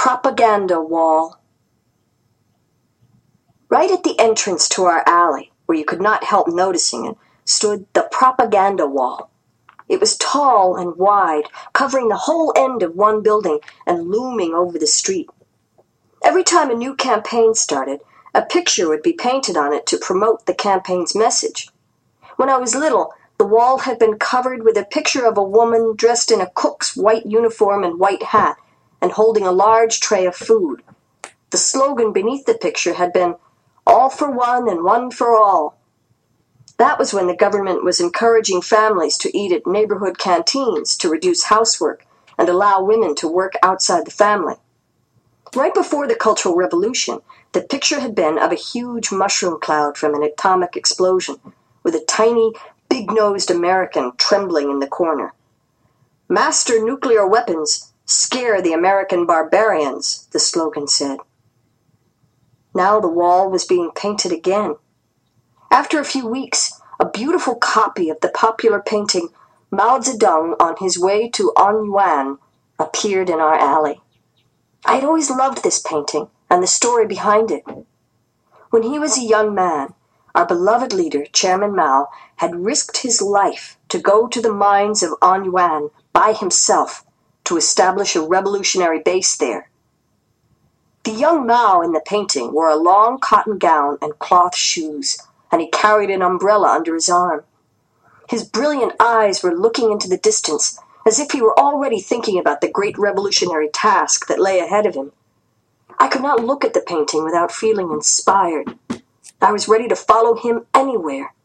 propaganda wall. Right at the entrance to our alley, where you could not help noticing it, stood the propaganda wall. It was tall and wide, covering the whole end of one building and looming over the street. Every time a new campaign started, a picture would be painted on it to promote the campaign's message. When I was little, the wall had been covered with a picture of a woman dressed in a cook's white uniform and white hat and holding a large tray of food. The slogan beneath the picture had been, "All for one and one for all." That was when the government was encouraging families to eat at neighborhood canteens to reduce housework and allow women to work outside the family. Right before the Cultural Revolution, the picture had been of a huge mushroom cloud from an atomic explosion, with a tiny, big-nosed American trembling in the corner. "Master nuclear weapons, scare the American barbarians," the slogan said. Now the wall was being painted again. After a few weeks, a beautiful copy of the popular painting Mao Zedong on his way to Anyuan appeared in our alley. I had always loved this painting and the story behind it. When he was a young man, our beloved leader, Chairman Mao, had risked his life to go to the mines of Anyuan by himself to establish a revolutionary base there. The young Mao in the painting wore a long cotton gown and cloth shoes, and he carried an umbrella under his arm. His brilliant eyes were looking into the distance, as if he were already thinking about the great revolutionary task that lay ahead of him. I could not look at the painting without feeling inspired. I was ready to follow him anywhere.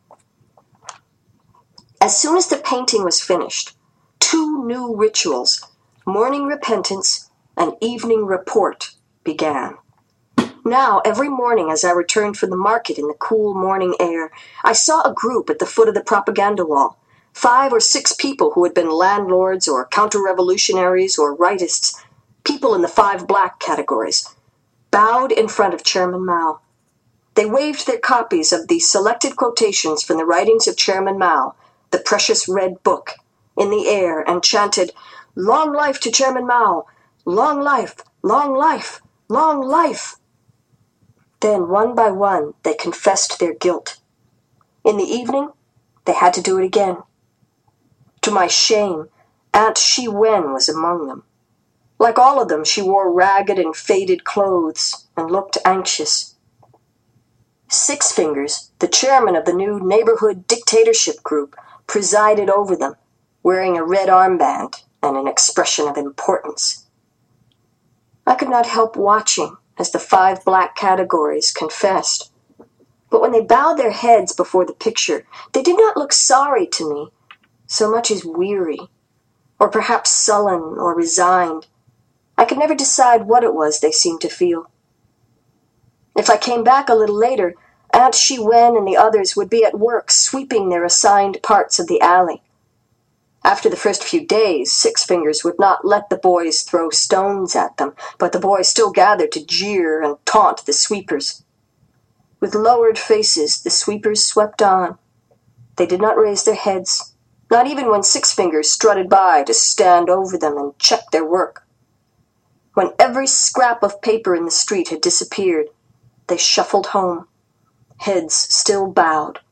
As soon as the painting was finished, 2 new rituals, morning repentance and evening report, began. Now, every morning as I returned from the market in the cool morning air, I saw a group at the foot of the propaganda wall, 5 or 6 people who had been landlords or counter-revolutionaries or rightists, people in the 5 black categories, bowed in front of Chairman Mao. They waved their copies of the selected quotations from the writings of Chairman Mao, the precious red book, in the air and chanted, "Long life to Chairman Mao! Long life! Long life! Long life!" Then, one by one, they confessed their guilt. In the evening, they had to do it again. To my shame, Aunt Shi Wen was among them. Like all of them, she wore ragged and faded clothes and looked anxious. Six Fingers, the chairman of the new neighborhood dictatorship group, presided over them, wearing a red armband and an expression of importance. I could not help watching as the 5 black categories confessed. But when they bowed their heads before the picture, they did not look sorry to me, so much as weary, or perhaps sullen or resigned. I could never decide what it was they seemed to feel. If I came back a little later, Aunt Shi Wen and the others would be at work sweeping their assigned parts of the alley. After the first few days, Six Fingers would not let the boys throw stones at them, but the boys still gathered to jeer and taunt the sweepers. With lowered faces, the sweepers swept on. They did not raise their heads, not even when Six Fingers strutted by to stand over them and check their work. When every scrap of paper in the street had disappeared, they shuffled home, heads still bowed.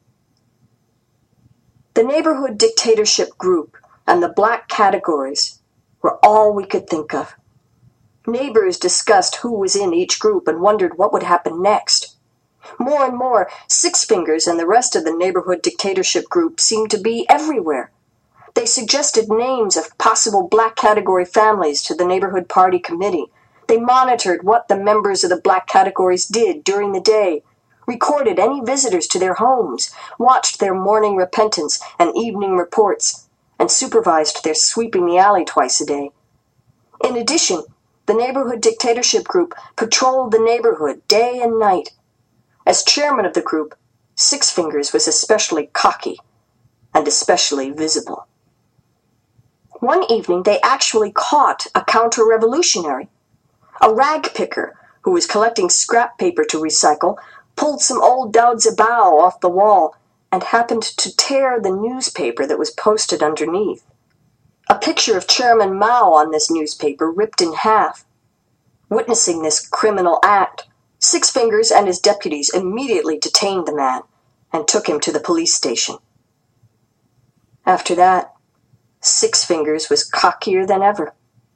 The neighborhood dictatorship group and the black categories were all we could think of. Neighbors discussed who was in each group and wondered what would happen next. More and more, Six Fingers and the rest of the neighborhood dictatorship group seemed to be everywhere. They suggested names of possible black category families to the neighborhood party committee. They monitored what the members of the black categories did during the day, recorded any visitors to their homes, watched their morning repentance and evening reports, and supervised their sweeping the alley twice a day. In addition, the neighborhood dictatorship group patrolled the neighborhood day and night. As chairman of the group, Six Fingers was especially cocky and especially visible. One evening, they actually caught a counter-revolutionary. A rag picker, who was collecting scrap paper to recycle, pulled some old Dao Zibao off the wall and happened to tear the newspaper that was posted underneath. A picture of Chairman Mao on this newspaper ripped in half. Witnessing this criminal act, Six Fingers and his deputies immediately detained the man and took him to the police station. After that, Six Fingers was cockier than ever.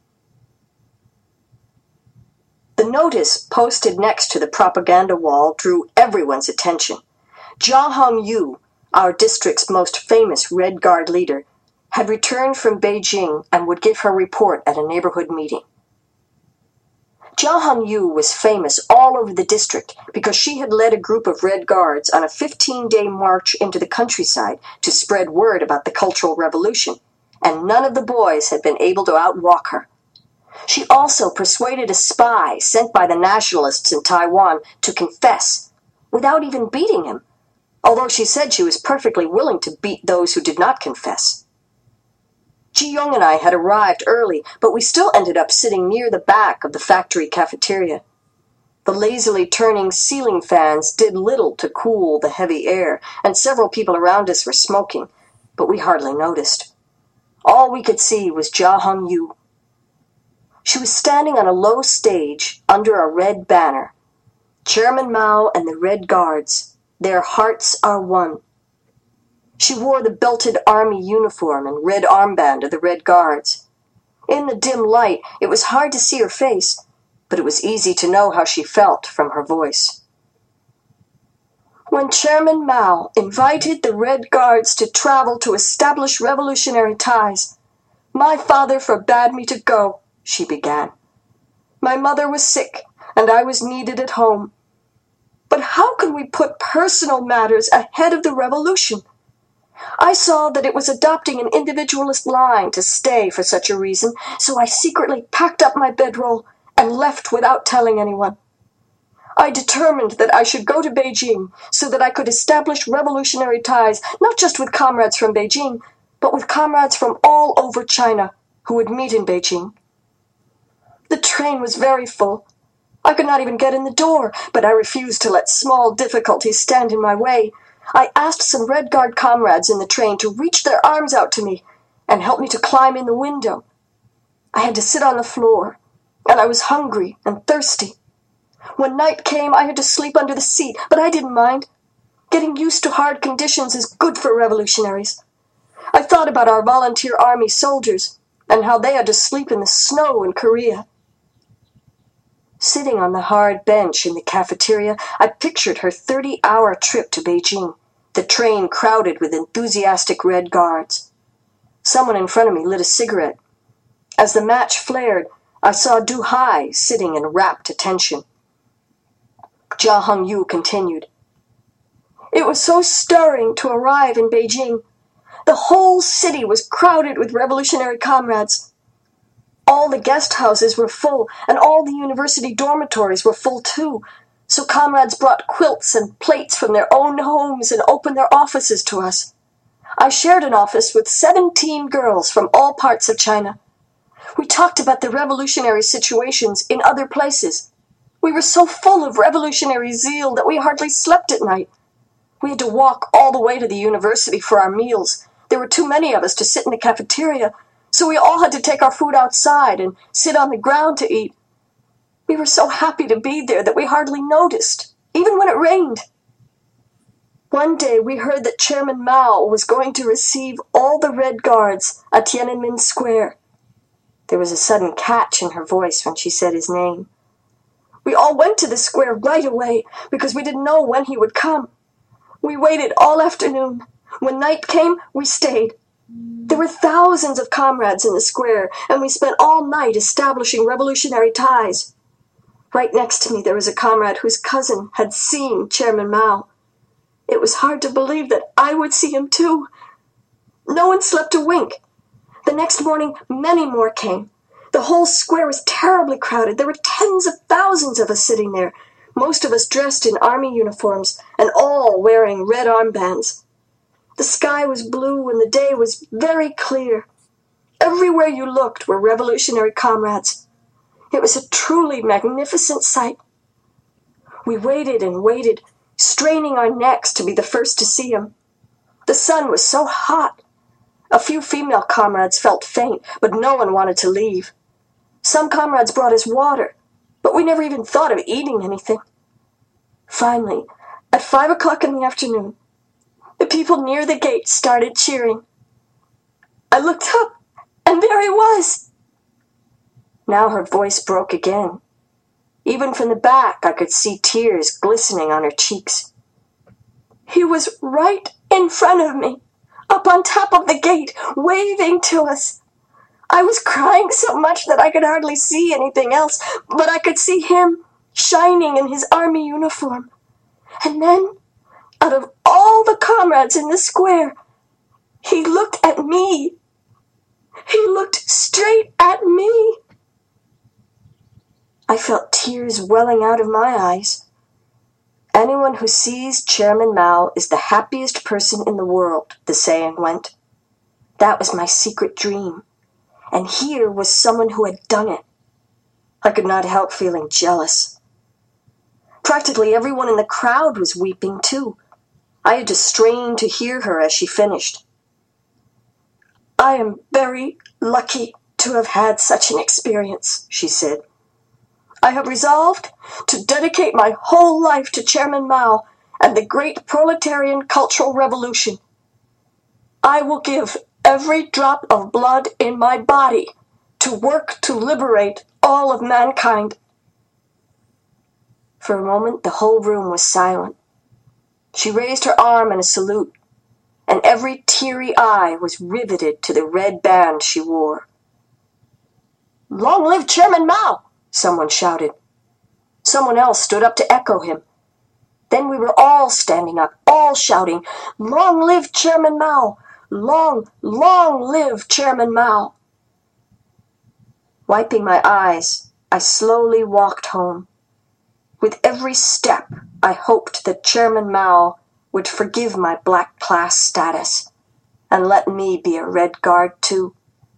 The notice posted next to the propaganda wall drew everyone's attention. Jia Hongyu, our district's most famous Red Guard leader, had returned from Beijing and would give her report at a neighborhood meeting. Jia Hongyu was famous all over the district because she had led a group of Red Guards on a 15-day march into the countryside to spread word about the Cultural Revolution, and none of the boys had been able to outwalk her. She also persuaded a spy sent by the nationalists in Taiwan to confess, without even beating him, although she said she was perfectly willing to beat those who did not confess. Ji Yong and I had arrived early, but we still ended up sitting near the back of the factory cafeteria. The lazily turning ceiling fans did little to cool the heavy air, and several people around us were smoking, but we hardly noticed. All we could see was Jia Hongyu. She was standing on a low stage under a red banner. Chairman Mao and the Red Guards, their hearts are one. She wore the belted army uniform and red armband of the Red Guards. In the dim light, it was hard to see her face, but it was easy to know how she felt from her voice. When Chairman Mao invited the Red Guards to travel to establish revolutionary ties, my father forbade me to go, she began. My mother was sick, and I was needed at home. But how could we put personal matters ahead of the revolution? I saw that it was adopting an individualist line to stay for such a reason, so I secretly packed up my bedroll and left without telling anyone. I determined that I should go to Beijing so that I could establish revolutionary ties not just with comrades from Beijing, but with comrades from all over China who would meet in Beijing. The train was very full. I could not even get in the door, but I refused to let small difficulties stand in my way. I asked some Red Guard comrades in the train to reach their arms out to me and help me to climb in the window. I had to sit on the floor, and I was hungry and thirsty. When night came, I had to sleep under the seat, but I didn't mind. Getting used to hard conditions is good for revolutionaries. I thought about our volunteer army soldiers and how they had to sleep in the snow in Korea. Sitting on the hard bench in the cafeteria, I pictured her 30-hour trip to Beijing, the train crowded with enthusiastic Red Guards. Someone in front of me lit a cigarette. As the match flared, I saw Du Hai sitting in rapt attention. Jia Hongyu continued. It was so stirring to arrive in Beijing. The whole city was crowded with revolutionary comrades. All the guest houses were full, and all the university dormitories were full too, so comrades brought quilts and plates from their own homes and opened their offices to us. I shared an office with 17 girls from all parts of China. We talked about the revolutionary situations in other places. We were so full of revolutionary zeal that we hardly slept at night. We had to walk all the way to the university for our meals. There were too many of us to sit in the cafeteria, so we all had to take our food outside and sit on the ground to eat. We were so happy to be there that we hardly noticed, even when it rained. One day we heard that Chairman Mao was going to receive all the Red Guards at Tiananmen Square. There was a sudden catch in her voice when she said his name. We all went to the square right away because we didn't know when he would come. We waited all afternoon. When night came, we stayed. There were thousands of comrades in the square, and we spent all night establishing revolutionary ties. Right next to me there was a comrade whose cousin had seen Chairman Mao. It was hard to believe that I would see him too. No one slept a wink. The next morning, many more came. The whole square was terribly crowded. There were tens of thousands of us sitting there, most of us dressed in army uniforms, and all wearing red armbands. The sky was blue and the day was very clear. Everywhere you looked were revolutionary comrades. It was a truly magnificent sight. We waited and waited, straining our necks to be the first to see him. The sun was so hot. A few female comrades felt faint, but no one wanted to leave. Some comrades brought us water. but we never even thought of eating anything. Finally, at 5 o'clock in the afternoon, the people near the gate started cheering. I looked up, and there he was. Now her voice broke again. Even from the back, I could see tears glistening on her cheeks. He was right in front of me, up on top of the gate, waving to us. I was crying so much that I could hardly see anything else, but I could see him shining in his army uniform. And then, out of all the comrades in the square, he looked at me. He looked straight at me. I felt tears welling out of my eyes. Anyone who sees Chairman Mao is the happiest person in the world, the saying went. That was my secret dream, and here was someone who had done it. I could not help feeling jealous. Practically everyone in the crowd was weeping too. I had to strain to hear her as she finished. I am very lucky to have had such an experience, she said. I have resolved to dedicate my whole life to Chairman Mao and the great proletarian cultural revolution. I will give every drop of blood in my body to work to liberate all of mankind. For a moment, the whole room was silent. She raised her arm in a salute, and every teary eye was riveted to the red band she wore. Long live Chairman Mao! Someone shouted. Someone else stood up to echo him. Then we were all standing up, all shouting, Long live Chairman Mao! Long, long live Chairman Mao! Wiping my eyes, I slowly walked home. With every step, I hoped that Chairman Mao would forgive my black class status and let me be a Red Guard too.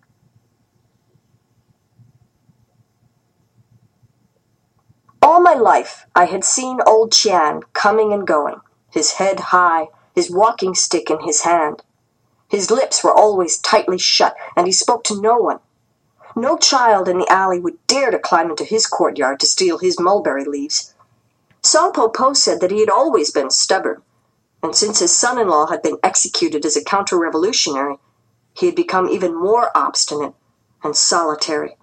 All my life, I had seen old Chian coming and going, his head high, his walking stick in his hand. His lips were always tightly shut, and he spoke to no one. No child in the alley would dare to climb into his courtyard to steal his mulberry leaves. Song Po Po said that he had always been stubborn, and since his son-in-law had been executed as a counter-revolutionary, he had become even more obstinate and solitary.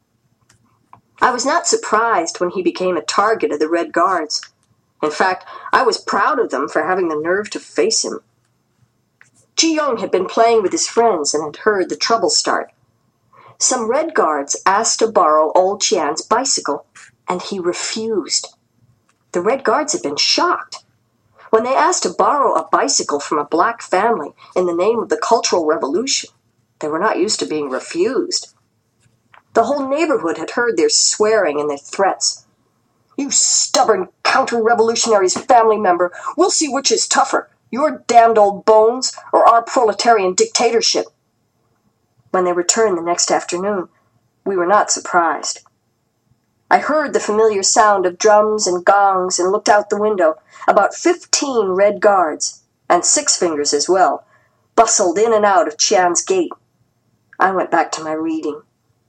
I was not surprised when he became a target of the Red Guards. In fact, I was proud of them for having the nerve to face him. Ji Young had been playing with his friends and had heard the trouble start. Some Red Guards asked to borrow old Chian's bicycle, and he refused. The Red Guards had been shocked. When they asked to borrow a bicycle from a black family in the name of the Cultural Revolution, they were not used to being refused. The whole neighborhood had heard their swearing and their threats. You stubborn counter-revolutionary's family member, we'll see which is tougher, your damned old bones or our proletarian dictatorship. When they returned the next afternoon, we were not surprised. I heard the familiar sound of drums and gongs and looked out the window. About 15 Red Guards, and Six Fingers as well, bustled in and out of Chian's gate. I went back to my reading.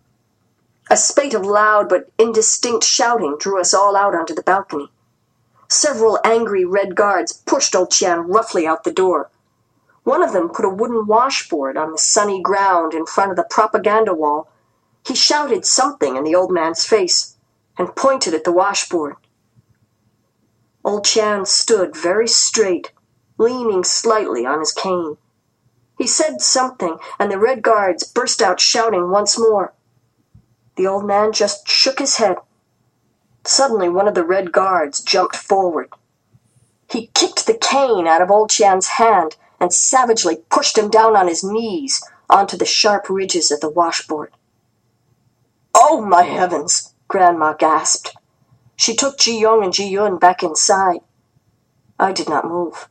A spate of loud but indistinct shouting drew us all out onto the balcony. Several angry Red Guards pushed old Chian roughly out the door. One of them put a wooden washboard on the sunny ground in front of the propaganda wall. He shouted something in the old man's face and pointed at the washboard. Old Chian stood very straight, leaning slightly on his cane. He said something, and the Red Guards burst out shouting once more. The old man just shook his head. Suddenly, one of the Red Guards jumped forward. He kicked the cane out of old Chian's hand and savagely pushed him down on his knees onto the sharp ridges of the washboard. "Oh, my heavens!" Grandma gasped. She took Ji Young and Ji Yun back inside. I did not move.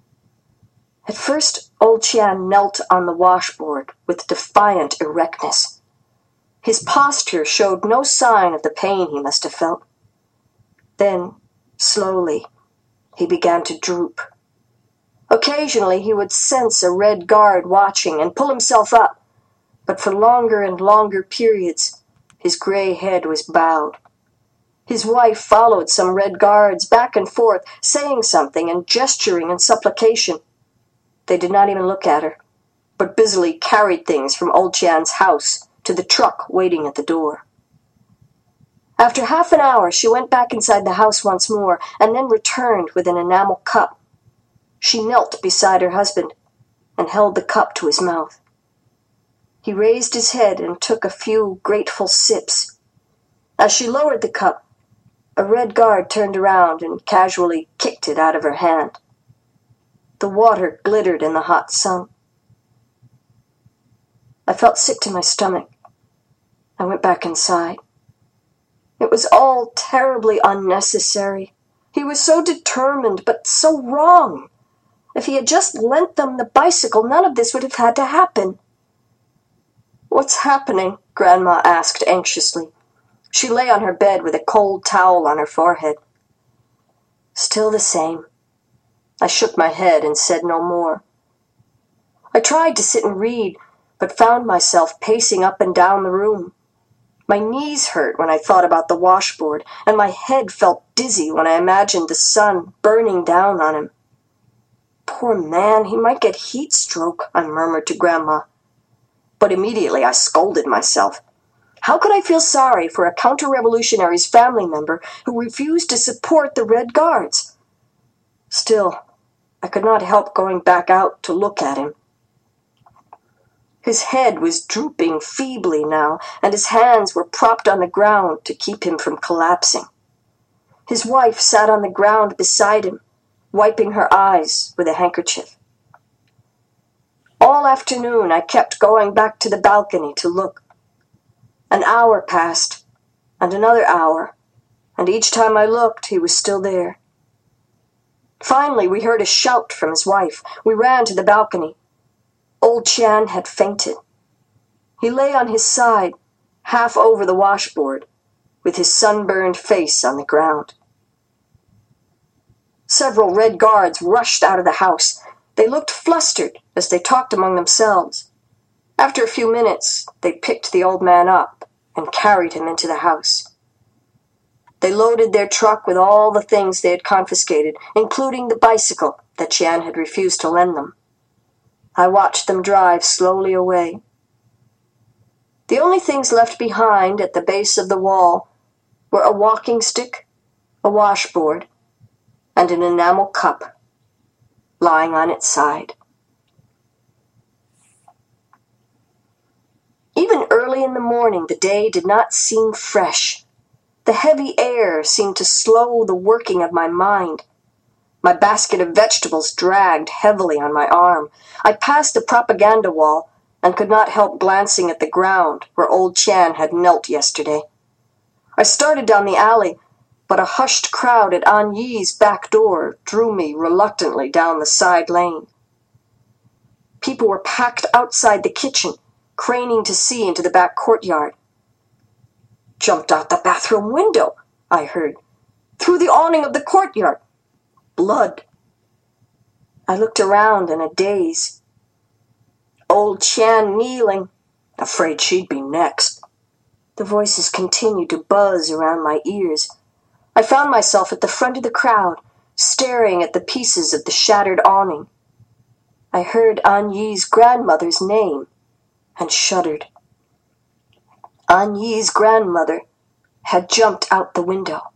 At first, old Chian knelt on the washboard with defiant erectness. His posture showed no sign of the pain he must have felt. Then, slowly, he began to droop. Occasionally he would sense a Red Guard watching and pull himself up, but for longer and longer periods his gray head was bowed. His wife followed some Red Guards back and forth, saying something and gesturing in supplication. They did not even look at her, but busily carried things from old Chian's house to the truck waiting at the door. After half an hour, she went back inside the house once more, and then returned with an enamel cup. She knelt beside her husband and held the cup to his mouth. He raised his head and took a few grateful sips. As she lowered the cup, a Red Guard turned around and casually kicked it out of her hand. The water glittered in the hot sun. I felt sick to my stomach. I went back inside. It was all terribly unnecessary. He was so determined, but so wrong. If he had just lent them the bicycle, none of this would have had to happen. "What's happening?" Grandma asked anxiously. She lay on her bed with a cold towel on her forehead. "Still the same." I shook my head and said no more. I tried to sit and read, but found myself pacing up and down the room. My knees hurt when I thought about the washboard, and my head felt dizzy when I imagined the sun burning down on him. "Poor man, he might get heat stroke," I murmured to Grandma. But immediately I scolded myself. How could I feel sorry for a counter-revolutionary's family member who refused to support the Red Guards? Still, I could not help going back out to look at him. His head was drooping feebly now, and his hands were propped on the ground to keep him from collapsing. His wife sat on the ground beside him, wiping her eyes with a handkerchief. All afternoon I kept going back to the balcony to look. An hour passed, and another hour, and each time I looked, he was still there. Finally, we heard a shout from his wife. We ran to the balcony. Old Chian had fainted. He lay on his side, half over the washboard, with his sunburned face on the ground. Several Red Guards rushed out of the house. They looked flustered as they talked among themselves. After a few minutes, they picked the old man up and carried him into the house. They loaded their truck with all the things they had confiscated, including the bicycle that Chian had refused to lend them. I watched them drive slowly away. The only things left behind at the base of the wall were a walking stick, a washboard, and an enamel cup lying on its side. Even early in the morning, the day did not seem fresh. The heavy air seemed to slow the working of my mind. My basket of vegetables dragged heavily on my arm. I passed the propaganda wall and could not help glancing at the ground where old Chian had knelt yesterday. I started down the alley, but a hushed crowd at An Yi's back door drew me reluctantly down the side lane. People were packed outside the kitchen, craning to see into the back courtyard. "Jumped out the bathroom window," I heard. "Through the awning of the courtyard. Blood." I looked around in a daze. Old Chian kneeling, afraid she'd be next. The voices continued to buzz around my ears. I found myself at the front of the crowd, staring at the pieces of the shattered awning. I heard An Yi's grandmother's name and shuddered. An Yi's grandmother had jumped out the window.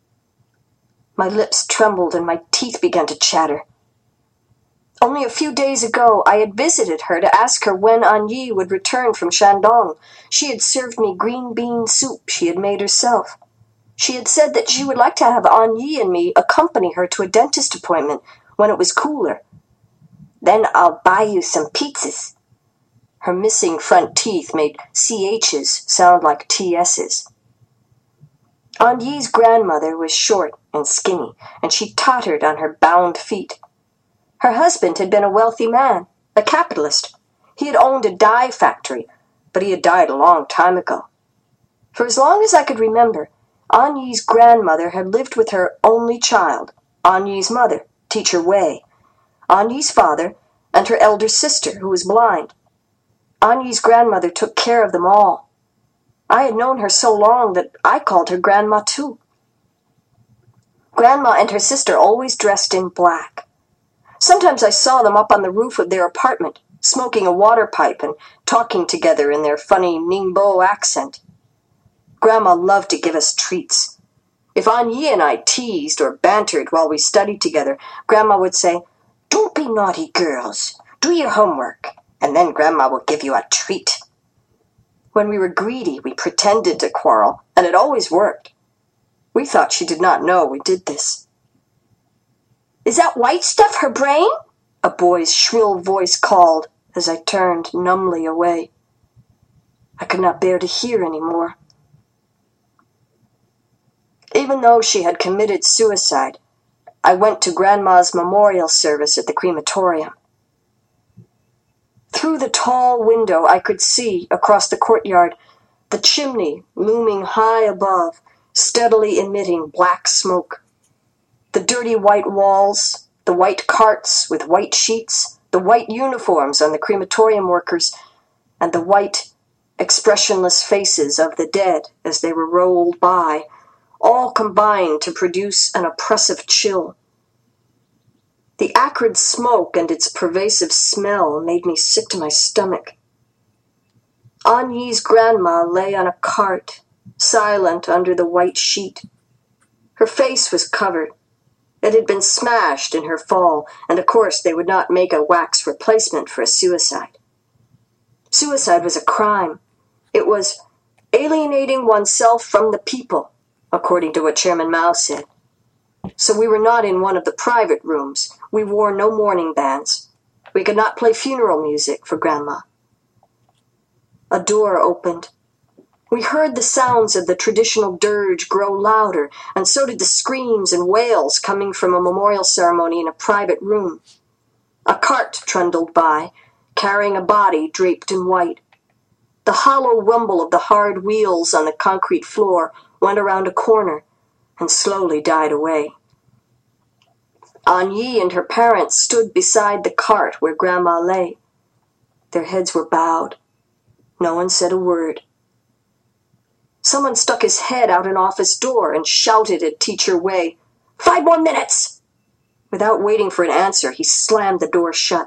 My lips trembled and my teeth began to chatter. Only a few days ago, I had visited her to ask her when An Yi would return from Shandong. She had served me green bean soup she had made herself. She had said that she would like to have An Yi and me accompany her to a dentist appointment when it was cooler. "Then I'll buy you some pizzas." Her missing front teeth made CH's sound like TS's. An Yi's grandmother was short and skinny, and she tottered on her bound feet. Her husband had been a wealthy man, a capitalist. He had owned a dye factory, but he had died a long time ago. For as long as I could remember, An Yi's grandmother had lived with her only child, An Yi's mother, Teacher Wei, An Yi's father, and her elder sister, who was blind. An Yi's grandmother took care of them all. I had known her so long that I called her Grandma too. Grandma and her sister always dressed in black. Sometimes I saw them up on the roof of their apartment, smoking a water pipe and talking together in their funny Ningbo accent. Grandma loved to give us treats. If Anyi and I teased or bantered while we studied together, Grandma would say, "Don't be naughty, girls. Do your homework, and then Grandma will give you a treat." When we were greedy, we pretended to quarrel, and it always worked. We thought she did not know we did this. "Is that white stuff her brain?" a boy's shrill voice called as I turned numbly away. I could not bear to hear any more. Even though she had committed suicide, I went to Grandma's memorial service at the crematorium. Through the tall window I could see, across the courtyard, the chimney looming high above, steadily emitting black smoke. The dirty white walls, the white carts with white sheets, the white uniforms on the crematorium workers, and the white, expressionless faces of the dead as they were rolled by, all combined to produce an oppressive chill. The acrid smoke and its pervasive smell made me sick to my stomach. Anyi's grandma lay on a cart, silent under the white sheet. Her face was covered. It had been smashed in her fall, and of course they would not make a wax replacement for a suicide. Suicide was a crime. It was alienating oneself from the people, according to what Chairman Mao said. So we were not in one of the private rooms. We wore no mourning bands. We could not play funeral music for Grandma. A door opened. We heard the sounds of the traditional dirge grow louder, and so did the screams and wails coming from a memorial ceremony in a private room. A cart trundled by, carrying a body draped in white. The hollow rumble of the hard wheels on the concrete floor went around a corner and slowly died away. Anyi and her parents stood beside the cart where Grandma lay. Their heads were bowed. No one said a word. Someone stuck his head out an office door and shouted at Teacher Wei, "5 more minutes!" Without waiting for an answer, he slammed the door shut.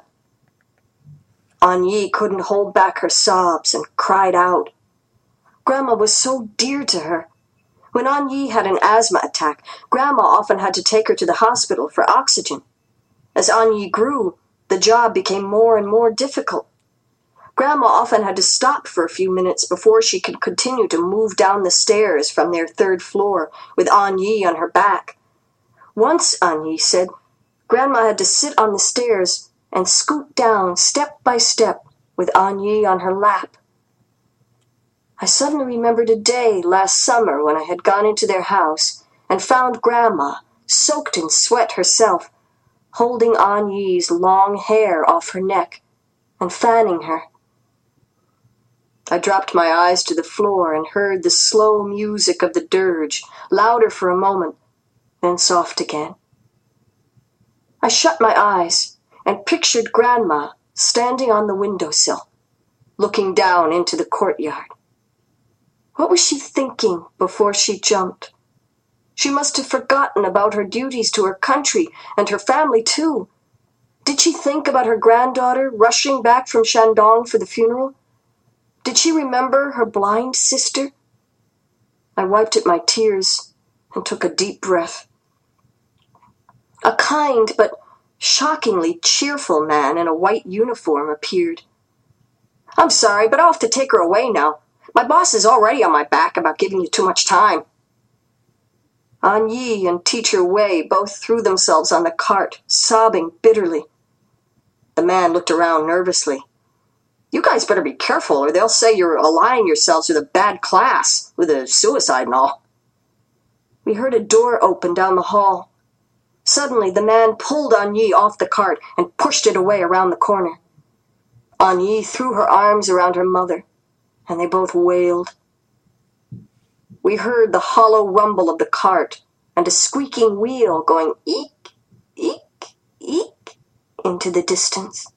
Anyi couldn't hold back her sobs and cried out. Grandma was so dear to her. When Anyi had an asthma attack, Grandma often had to take her to the hospital for oxygen. As Anyi grew, the job became more and more difficult. Grandma often had to stop for a few minutes before she could continue to move down the stairs from their 3rd floor with Anyi on her back. Once, Anyi said, Grandma had to sit on the stairs and scoot down step by step with Anyi on her lap. I suddenly remembered a day last summer when I had gone into their house and found Grandma, soaked in sweat herself, holding Anyi's long hair off her neck and fanning her. I dropped my eyes to the floor and heard the slow music of the dirge, louder for a moment, then soft again. I shut my eyes and pictured Grandma standing on the windowsill, looking down into the courtyard. What was she thinking before she jumped? She must have forgotten about her duties to her country and her family too. Did she think about her granddaughter rushing back from Shandong for the funeral? Did she remember her blind sister? I wiped at my tears and took a deep breath. A kind but shockingly cheerful man in a white uniform appeared. "I'm sorry, but I'll have to take her away now. My boss is already on my back about giving you too much time." Anyi and Teacher Wei both threw themselves on the cart, sobbing bitterly. The man looked around nervously. "You guys better be careful, or they'll say you're allying yourselves with a bad class, with a suicide and all." We heard a door open down the hall. Suddenly, the man pulled Anyi off the cart and pushed it away around the corner. Anyi threw her arms around her mother, and they both wailed. We heard the hollow rumble of the cart and a squeaking wheel going eek, eek, eek into the distance.